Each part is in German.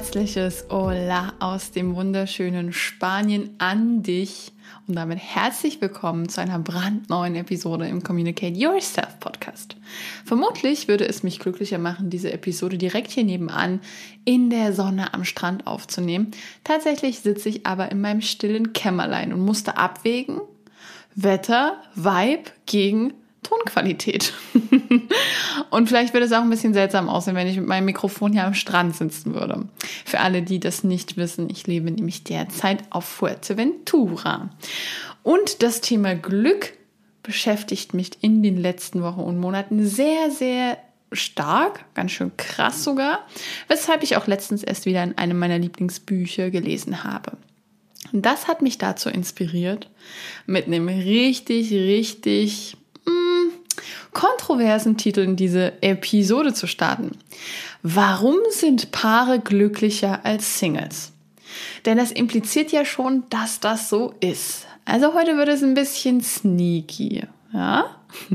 herzliches Hola aus dem wunderschönen Spanien an dich und damit herzlich willkommen zu einer brandneuen Episode im Communicate Yourself Podcast. Vermutlich würde es mich glücklicher machen, diese Episode direkt hier nebenan in der Sonne am Strand aufzunehmen. Tatsächlich sitze ich aber in meinem stillen Kämmerlein und musste abwägen, Wetter, Vibe gegen Tonqualität. Und vielleicht würde es auch ein bisschen seltsam aussehen, wenn ich mit meinem Mikrofon hier am Strand sitzen würde. Für alle, die das nicht wissen, ich lebe nämlich derzeit auf Fuerteventura. Und das Thema Glück beschäftigt mich in den letzten Wochen und Monaten sehr, sehr stark, ganz schön krass sogar, weshalb ich auch letztens erst wieder in einem meiner Lieblingsbücher gelesen habe. Und das hat mich dazu inspiriert, mit einem richtig kontroversen Titel in diese Episode zu starten. Warum sind Paare glücklicher als Singles? Denn das impliziert ja schon, dass das so ist. Also heute wird es ein bisschen sneaky, ja?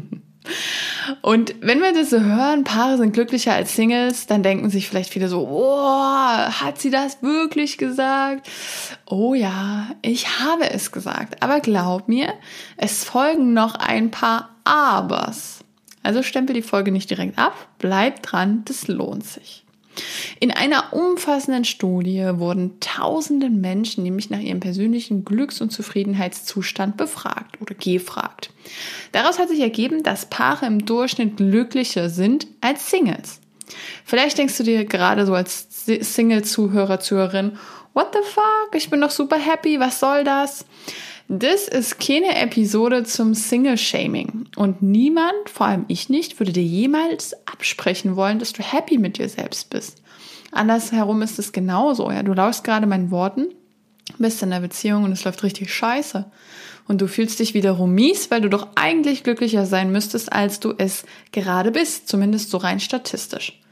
Und wenn wir das so hören, Paare sind glücklicher als Singles, dann denken sich vielleicht viele so, oh, hat sie das wirklich gesagt? Oh ja, ich habe es gesagt. Aber glaub mir, es folgen noch ein paar Abers. Also stempel die Folge nicht direkt ab, bleib dran, das lohnt sich. In einer umfassenden Studie wurden tausende Menschen nämlich nach ihrem persönlichen Glücks- und Zufriedenheitszustand befragt oder gefragt. Daraus hat sich ergeben, dass Paare im Durchschnitt glücklicher sind als Singles. Vielleicht denkst du dir gerade so als Single-Zuhörer, Zuhörerin, what the fuck, ich bin doch super happy, was soll das? Das ist keine Episode zum Single-Shaming und niemand, vor allem ich nicht, würde dir jemals absprechen wollen, dass du happy mit dir selbst bist. Andersherum ist es genauso. Ja? Du lauschst gerade meinen Worten, bist in einer Beziehung und es läuft richtig scheiße und du fühlst dich wiederum mies, weil du doch eigentlich glücklicher sein müsstest, als du es gerade bist, zumindest so rein statistisch.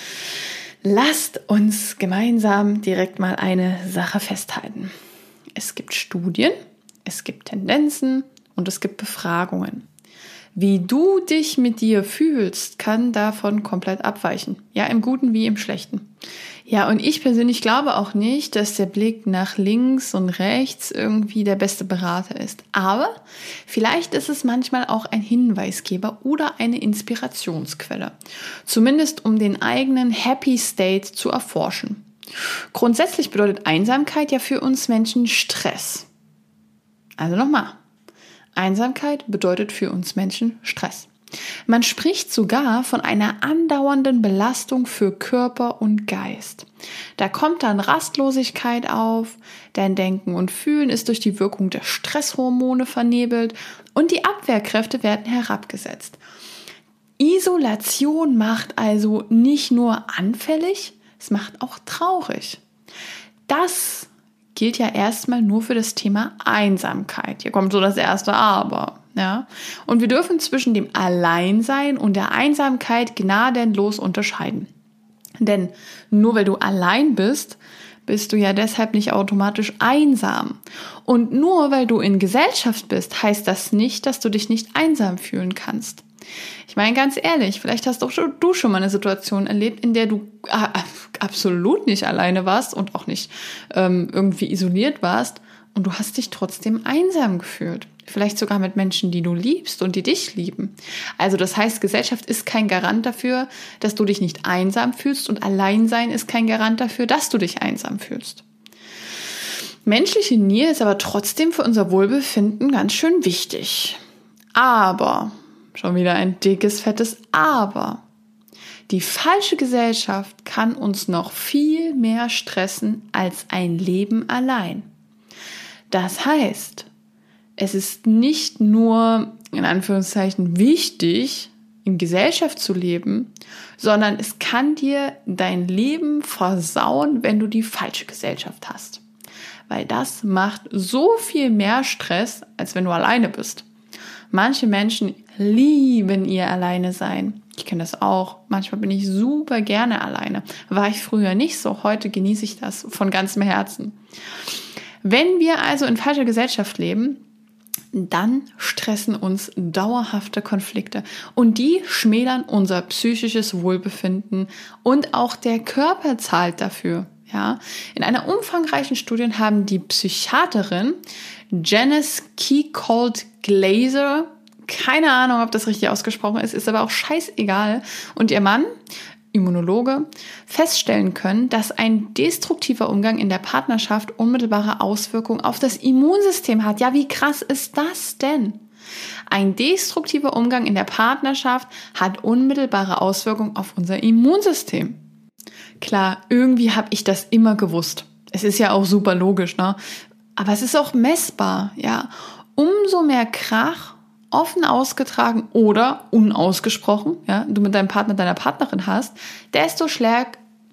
Lasst uns gemeinsam direkt mal eine Sache festhalten. Es gibt Studien, es gibt Tendenzen und es gibt Befragungen. Wie du dich mit dir fühlst, kann davon komplett abweichen. Ja, im Guten wie im Schlechten. Ja, und ich persönlich glaube auch nicht, dass der Blick nach links und rechts irgendwie der beste Berater ist. Aber vielleicht ist es manchmal auch ein Hinweisgeber oder eine Inspirationsquelle. Zumindest um den eigenen Happy State zu erforschen. Grundsätzlich bedeutet Einsamkeit ja für uns Menschen Stress. Also nochmal, Einsamkeit bedeutet für uns Menschen Stress. Man spricht sogar von einer andauernden Belastung für Körper und Geist. Da kommt dann Rastlosigkeit auf, dein Denken und Fühlen ist durch die Wirkung der Stresshormone vernebelt und die Abwehrkräfte werden herabgesetzt. Isolation macht also nicht nur anfällig, es macht auch traurig. Das gilt ja erstmal nur für das Thema Einsamkeit. Hier kommt so das erste Aber. Ja? Und wir dürfen zwischen dem Alleinsein und der Einsamkeit gnadenlos unterscheiden. Denn nur weil du allein bist, bist du ja deshalb nicht automatisch einsam. Und nur weil du in Gesellschaft bist, heißt das nicht, dass du dich nicht einsam fühlen kannst. Ich meine, ganz ehrlich, vielleicht hast auch du schon mal eine Situation erlebt, in der du absolut nicht alleine warst und auch nicht irgendwie isoliert warst und du hast dich trotzdem einsam gefühlt. Vielleicht sogar mit Menschen, die du liebst und die dich lieben. Also das heißt, Gesellschaft ist kein Garant dafür, dass du dich nicht einsam fühlst und Alleinsein ist kein Garant dafür, dass du dich einsam fühlst. Menschliche Nähe ist aber trotzdem für unser Wohlbefinden ganz schön wichtig. Aber schon wieder ein dickes, fettes Aber. Die falsche Gesellschaft kann uns noch viel mehr stressen als ein Leben allein. Das heißt, es ist nicht nur, in Anführungszeichen, wichtig, in Gesellschaft zu leben, sondern es kann dir dein Leben versauen, wenn du die falsche Gesellschaft hast. Weil das macht so viel mehr Stress, als wenn du alleine bist. Manche Menschen lieben ihr Alleine-Sein. Ich kenne das auch. Manchmal bin ich super gerne alleine. War ich früher nicht so. Heute genieße ich das von ganzem Herzen. Wenn wir also in falscher Gesellschaft leben, dann stressen uns dauerhafte Konflikte und die schmälern unser psychisches Wohlbefinden und auch der Körper zahlt dafür. Ja, in einer umfangreichen Studie haben die Psychiaterin Janice Keycolt-Glaser, keine Ahnung, ob das richtig ausgesprochen ist aber auch scheißegal, und ihr Mann, Immunologe, feststellen können, dass ein destruktiver Umgang in der Partnerschaft unmittelbare Auswirkungen auf das Immunsystem hat. Ja, wie krass ist das denn? Ein destruktiver Umgang in der Partnerschaft hat unmittelbare Auswirkungen auf unser Immunsystem. Klar, irgendwie habe ich das immer gewusst. Es ist ja auch super logisch, ne? Aber es ist auch messbar, ja. Umso mehr Krach, offen ausgetragen oder unausgesprochen, ja, du mit deinem Partner, deiner Partnerin hast, desto stärker,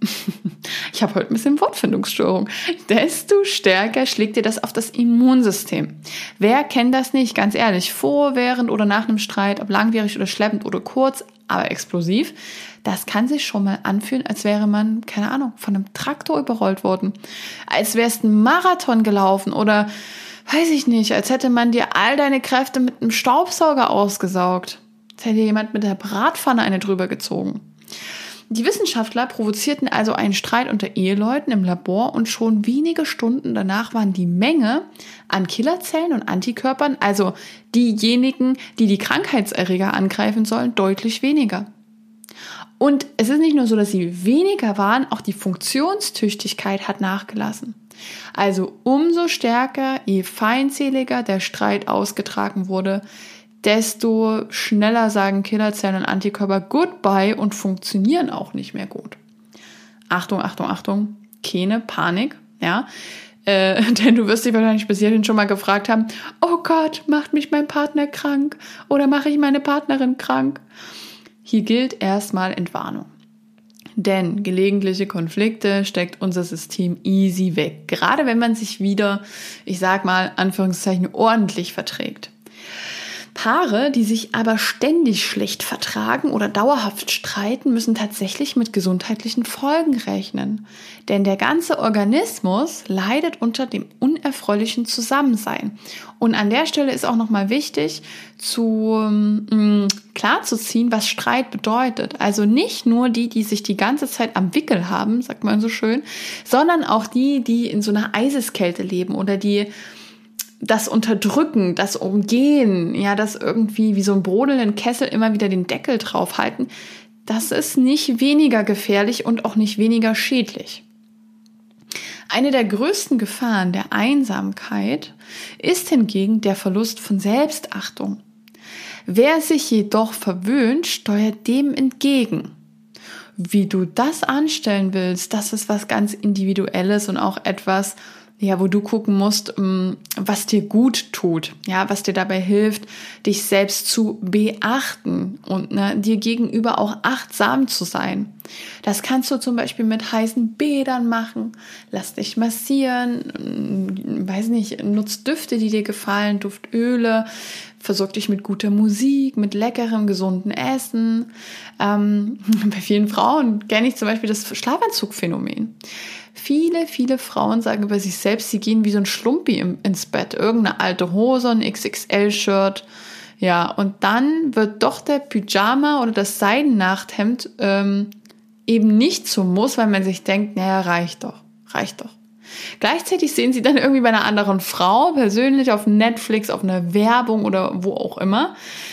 ich habe heute ein bisschen Wortfindungsstörung, desto stärker schlägt dir das auf das Immunsystem. Wer kennt das nicht? Ganz ehrlich, vor, während oder nach einem Streit, ob langwierig oder schleppend oder kurz, aber explosiv, das kann sich schon mal anfühlen, als wäre man, keine Ahnung, von einem Traktor überrollt worden, als wärst ein Marathon gelaufen oder weiß ich nicht, als hätte man dir all deine Kräfte mit einem Staubsauger ausgesaugt. Als hätte jemand mit der Bratpfanne eine drüber gezogen. Die Wissenschaftler provozierten also einen Streit unter Eheleuten im Labor und schon wenige Stunden danach waren die Menge an Killerzellen und Antikörpern, also diejenigen, die die Krankheitserreger angreifen sollen, deutlich weniger. Und es ist nicht nur so, dass sie weniger waren, auch die Funktionstüchtigkeit hat nachgelassen. Also umso stärker, je feindseliger der Streit ausgetragen wurde, desto schneller sagen Killerzellen und Antikörper Goodbye und funktionieren auch nicht mehr gut. Achtung, Achtung, Achtung, keine Panik, ja, denn du wirst dich wahrscheinlich bis hierhin schon mal gefragt haben, oh Gott, macht mich mein Partner krank oder mache ich meine Partnerin krank? Hier gilt erstmal Entwarnung. Denn gelegentliche Konflikte steckt unser System easy weg. Gerade wenn man sich wieder, ich sag mal, Anführungszeichen, ordentlich verträgt. Paare, die sich aber ständig schlecht vertragen oder dauerhaft streiten, müssen tatsächlich mit gesundheitlichen Folgen rechnen. Denn der ganze Organismus leidet unter dem unerfreulichen Zusammensein. Und an der Stelle ist auch nochmal wichtig, klarzuziehen, was Streit bedeutet. Also nicht nur die sich die ganze Zeit am Wickel haben, sagt man so schön, sondern auch die in so einer Eiseskälte leben oder die das Unterdrücken, das Umgehen, ja, das irgendwie wie so ein brodelnden Kessel immer wieder den Deckel draufhalten, das ist nicht weniger gefährlich und auch nicht weniger schädlich. Eine der größten Gefahren der Einsamkeit ist hingegen der Verlust von Selbstachtung. Wer sich jedoch verwöhnt, steuert dem entgegen. Wie du das anstellen willst, das ist was ganz Individuelles und auch etwas, ja, wo du gucken musst, was dir gut tut, ja, was dir dabei hilft, dich selbst zu beachten und dir gegenüber auch achtsam zu sein. Das kannst du zum Beispiel mit heißen Bädern machen, lass dich massieren, weiß nicht, nutz Düfte, die dir gefallen, Duftöle, versorg dich mit guter Musik, mit leckerem, gesunden Essen. Bei vielen Frauen kenne ich zum Beispiel das Schlafanzugphänomen. Viele Frauen sagen über sich selbst, sie gehen wie so ein Schlumpi ins Bett. Irgendeine alte Hose, ein XXL-Shirt. Ja, und dann wird doch der Pyjama oder das Seidennachthemd eben nicht zum Muss, weil man sich denkt, naja, reicht doch. Gleichzeitig sehen sie dann irgendwie bei einer anderen Frau, persönlich auf Netflix, auf einer Werbung oder wo auch immer,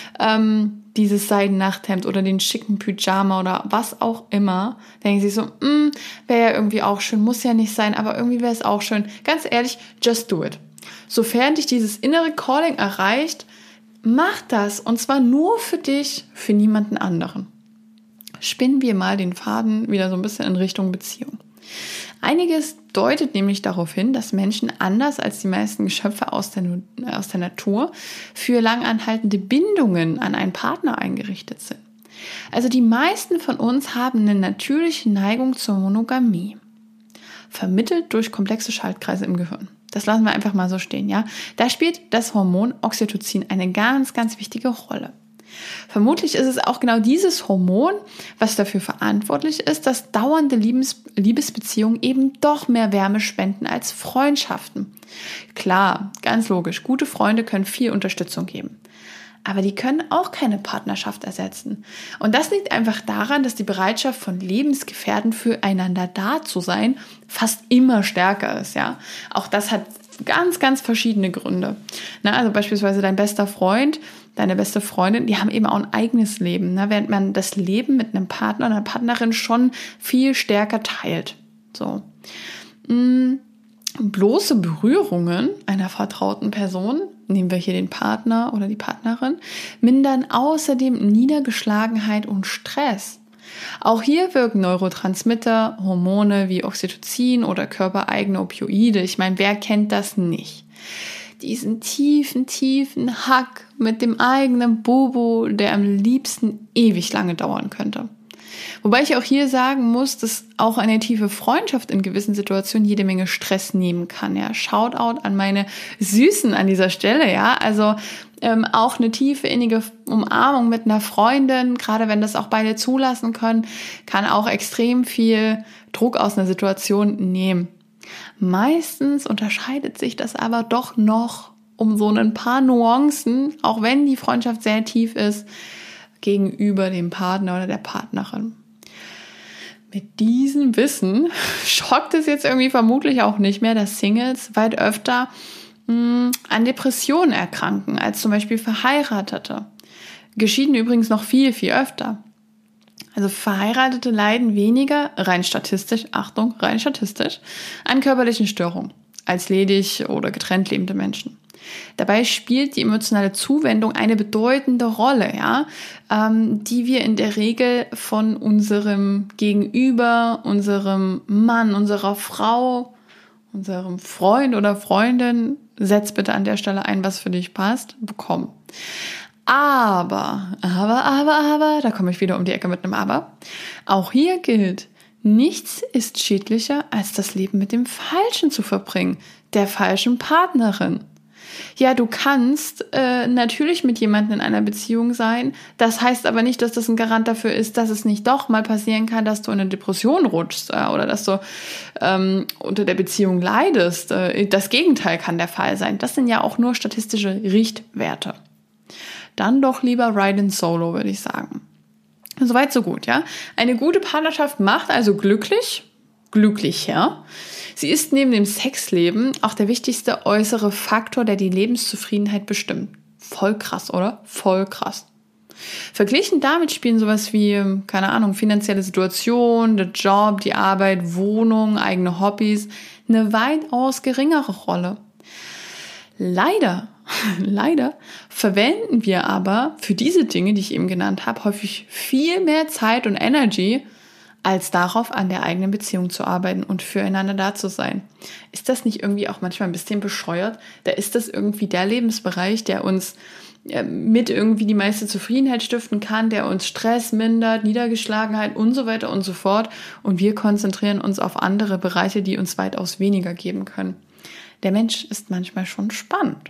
dieses Seidennachthemd oder den schicken Pyjama oder was auch immer, denken sie so, wäre ja irgendwie auch schön, muss ja nicht sein, aber irgendwie wäre es auch schön. Ganz ehrlich, just do it. Sofern dich dieses innere Calling erreicht, mach das und zwar nur für dich, für niemanden anderen. Spinnen wir mal den Faden wieder so ein bisschen in Richtung Beziehung. Einiges deutet nämlich darauf hin, dass Menschen anders als die meisten Geschöpfe aus der Natur für langanhaltende Bindungen an einen Partner eingerichtet sind. Also die meisten von uns haben eine natürliche Neigung zur Monogamie, vermittelt durch komplexe Schaltkreise im Gehirn. Das lassen wir einfach mal so stehen, ja. Da spielt das Hormon Oxytocin eine ganz, ganz wichtige Rolle. Vermutlich ist es auch genau dieses Hormon, was dafür verantwortlich ist, dass dauernde Liebesbeziehungen eben doch mehr Wärme spenden als Freundschaften. Klar, ganz logisch, gute Freunde können viel Unterstützung geben. aber die können auch keine Partnerschaft ersetzen. Und das liegt einfach daran, dass die Bereitschaft von Lebensgefährten füreinander da zu sein fast immer stärker ist. Ja, auch das hat ganz, ganz verschiedene Gründe. Also beispielsweise dein bester Freund, deine beste Freundin, die haben eben auch ein eigenes Leben, während man das Leben mit einem Partner oder einer Partnerin schon viel stärker teilt. So. Bloße Berührungen einer vertrauten Person, nehmen wir hier den Partner oder die Partnerin, mindern außerdem Niedergeschlagenheit und Stress. Auch hier wirken Neurotransmitter, Hormone wie Oxytocin oder körpereigene Opioide. Ich meine, wer kennt das nicht? Diesen tiefen Hack mit dem eigenen Bobo, der am liebsten ewig lange dauern könnte. Wobei ich auch hier sagen muss, dass auch eine tiefe Freundschaft in gewissen Situationen jede Menge Stress nehmen kann. Ja, Shoutout an meine Süßen an dieser Stelle. Ja, also auch eine tiefe innige Umarmung mit einer Freundin, gerade wenn das auch beide zulassen können, kann auch extrem viel Druck aus einer Situation nehmen. Meistens unterscheidet sich das aber doch noch um so ein paar Nuancen, auch wenn die Freundschaft sehr tief ist, gegenüber dem Partner oder der Partnerin. Mit diesem Wissen schockt es jetzt irgendwie vermutlich auch nicht mehr, dass Singles weit öfter an Depressionen erkranken als zum Beispiel Verheiratete. Geschiedene übrigens noch viel, viel öfter. Also Verheiratete leiden weniger, rein statistisch, an körperlichen Störungen als ledig oder getrennt lebende Menschen. Dabei spielt die emotionale Zuwendung eine bedeutende Rolle, ja, die wir in der Regel von unserem Gegenüber, unserem Mann, unserer Frau, unserem Freund oder Freundin, setz bitte an der Stelle ein, was für dich passt, bekommen. Aber, da komme ich wieder um die Ecke mit einem Aber. Auch hier gilt, nichts ist schädlicher, als das Leben mit dem Falschen zu verbringen, der falschen Partnerin. Ja, du kannst natürlich mit jemandem in einer Beziehung sein. Das heißt aber nicht, dass das ein Garant dafür ist, dass es nicht doch mal passieren kann, dass du in eine Depression rutschst oder dass du unter der Beziehung leidest. Das Gegenteil kann der Fall sein. Das sind ja auch nur statistische Richtwerte. Dann doch lieber Ride in Solo, würde ich sagen. Soweit, so gut, ja. Eine gute Partnerschaft macht also glücklicher. Sie ist neben dem Sexleben auch der wichtigste äußere Faktor, der die Lebenszufriedenheit bestimmt. Voll krass, oder? Voll krass. Verglichen damit spielen sowas wie, keine Ahnung, finanzielle Situation, der Job, die Arbeit, Wohnung, eigene Hobbys eine weitaus geringere Rolle. Leider verwenden wir aber für diese Dinge, die ich eben genannt habe, häufig viel mehr Zeit und Energy, als darauf, an der eigenen Beziehung zu arbeiten und füreinander da zu sein. Ist das nicht irgendwie auch manchmal ein bisschen bescheuert? Da ist das irgendwie der Lebensbereich, der uns mit irgendwie die meiste Zufriedenheit stiften kann, der uns Stress mindert, Niedergeschlagenheit und so weiter und so fort. Und wir konzentrieren uns auf andere Bereiche, die uns weitaus weniger geben können. Der Mensch ist manchmal schon spannend.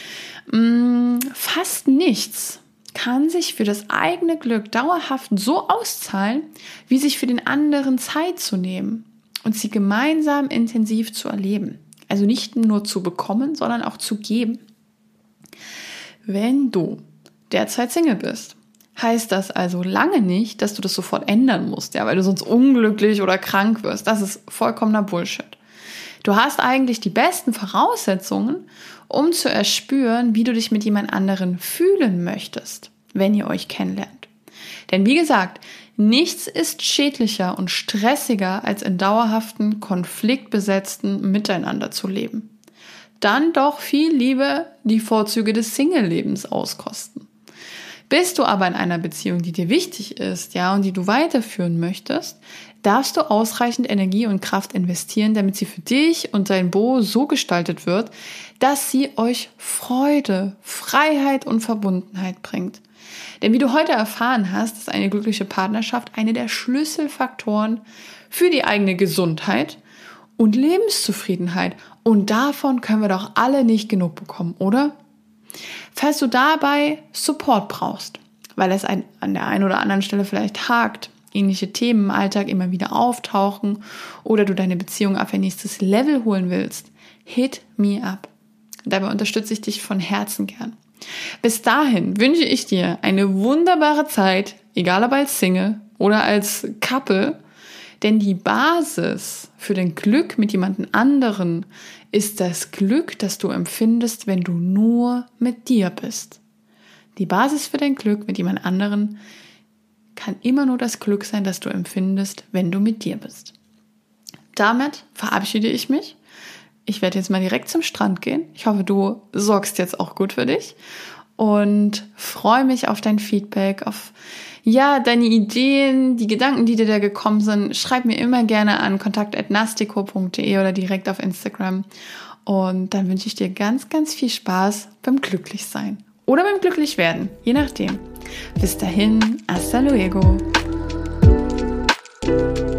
Fast nichts kann sich für das eigene Glück dauerhaft so auszahlen, wie sich für den anderen Zeit zu nehmen und sie gemeinsam intensiv zu erleben. Also nicht nur zu bekommen, sondern auch zu geben. Wenn du derzeit Single bist, heißt das also lange nicht, dass du das sofort ändern musst, ja, weil du sonst unglücklich oder krank wirst. Das ist vollkommener Bullshit. Du hast eigentlich die besten Voraussetzungen, um zu erspüren, wie du dich mit jemand anderen fühlen möchtest, wenn ihr euch kennenlernt. Denn wie gesagt, nichts ist schädlicher und stressiger, als in dauerhaften, konfliktbesetzten Miteinander zu leben. Dann doch viel lieber die Vorzüge des Single-Lebens auskosten. Bist du aber in einer Beziehung, die dir wichtig ist, ja, und die du weiterführen möchtest, darfst du ausreichend Energie und Kraft investieren, damit sie für dich und dein Bo so gestaltet wird, dass sie euch Freude, Freiheit und Verbundenheit bringt. Denn wie du heute erfahren hast, ist eine glückliche Partnerschaft eine der Schlüsselfaktoren für die eigene Gesundheit und Lebenszufriedenheit. Und davon können wir doch alle nicht genug bekommen, oder? Falls du dabei Support brauchst, weil es an der einen oder anderen Stelle vielleicht hakt, ähnliche Themen im Alltag immer wieder auftauchen oder du deine Beziehung auf ein nächstes Level holen willst, hit me up. Dabei unterstütze ich dich von Herzen gern. Bis dahin wünsche ich dir eine wunderbare Zeit, egal ob als Single oder als Couple, denn die Basis für dein Glück mit jemandem anderen ist das Glück, das du empfindest, wenn du nur mit dir bist. Die Basis für dein Glück mit jemand anderen kann immer nur das Glück sein, das du empfindest, wenn du mit dir bist. Damit verabschiede ich mich. Ich werde jetzt mal direkt zum Strand gehen. Ich hoffe, du sorgst jetzt auch gut für dich und freue mich auf dein Feedback, auf deine Ideen, die Gedanken, die dir da gekommen sind. Schreib mir immer gerne an kontakt@nastico.de oder direkt auf Instagram. Und dann wünsche ich dir ganz, ganz viel Spaß beim Glücklichsein oder beim Glücklichwerden, je nachdem. Bis dahin, hasta luego.